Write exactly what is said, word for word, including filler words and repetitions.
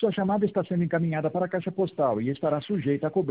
Sua chamada está sendo encaminhada para a caixa postal e estará sujeita a cobrança.